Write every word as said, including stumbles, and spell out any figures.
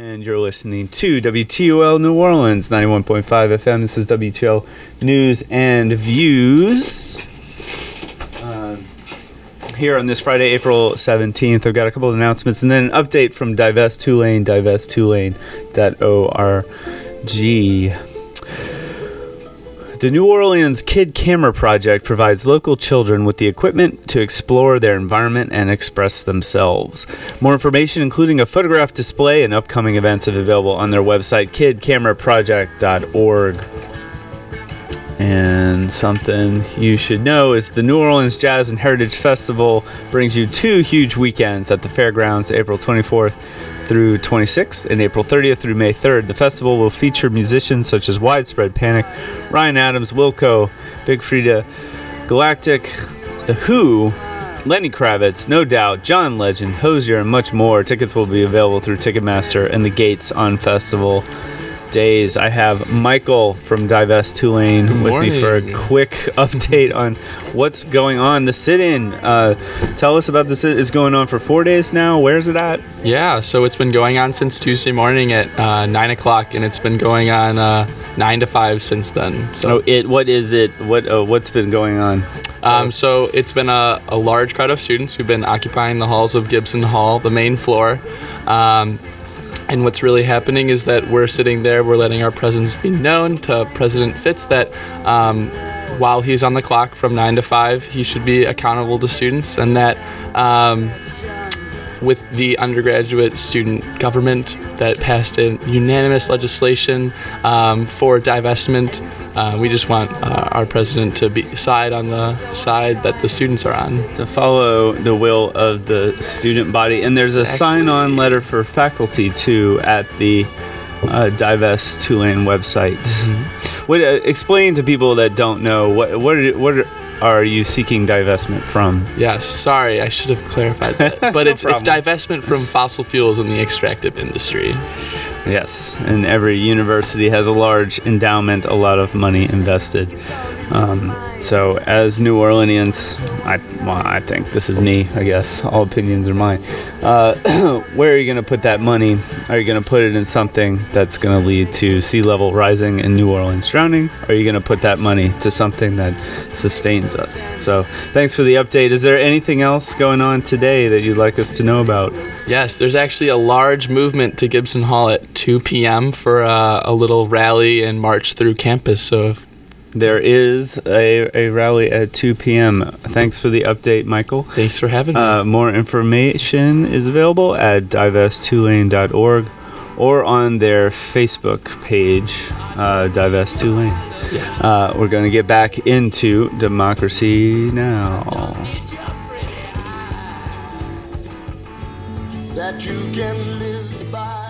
And you're listening to W T O L New Orleans, ninety-one point five F M. This is W T O L News and Views. Uh, here on this Friday, April seventeenth, I've got a couple of announcements and then an update from Divest Tulane, divest tulane dot org. The New Orleans Kid Camera Project provides local children with the equipment to explore their environment and express themselves. More information, including a photograph display and upcoming events, are available on their website, kid camera project dot org. And something you should know is the New Orleans Jazz and Heritage Festival brings you two huge weekends at the fairgrounds, April twenty-fourth through twenty-sixth and April thirtieth through May third. The festival will feature musicians such as Widespread Panic, Ryan Adams, Wilco, Big Frida, Galactic, The Who, Lenny Kravitz, No Doubt, John Legend, Hozier, and much more. Tickets will be available through Ticketmaster and the gates on festival days. I have Michael from Divest Tulane Good with morning. me for a quick update on what's going on. The sit-in, uh, tell us about the sit. It's going on for four days now. Where's it at? Yeah, so it's been going on since Tuesday morning at uh, nine o'clock, and it's been going on uh, nine to five since then. So Oh, it. What is it? What? Uh, what's been going on? Um, so it's been a, a large crowd of students who've been occupying the halls of Gibson Hall, the main floor. Um, and what's really happening is that we're sitting there, we're letting our presence be known to President Fitz that um, while he's on the clock from nine to five, he should be accountable to students, and that um, with the undergraduate student government that passed in unanimous legislation um, for divestment, uh, we just want uh, our president to be side on the side that the students are on. To follow the will of the student body. And there's Exactly. a sign-on letter for faculty, too, at the uh, Divest Tulane website. Mm-hmm. What, uh, explain to people that don't know, what what are, what are, are you seeking divestment from? Yes, sorry, I should have clarified that. But No it's, it's problem. divestment from fossil fuels in the extractive industry. Yes, and every university has a large endowment, a lot of money invested. Um, so as New Orleanians, I, well, I think this is me, I guess. All opinions are mine. Uh, where are you going to put that money? Are you going to put it in something that's going to lead to sea level rising and New Orleans drowning? Or are you going to put that money to something that sustains us? So thanks for the update. Is there anything else going on today that you'd like us to know about? Yes, there's actually a large movement to Gibson Hall at two p.m. for uh, a little rally and march through campus. So There is a, a rally at two p.m. Thanks for the update, Michael. thanks for having me. Uh, more information is available at divest tulane dot org or on their Facebook page, uh, Divest Tulane. Yeah. Uh, we're going to get back into Democracy Now! That you can live by.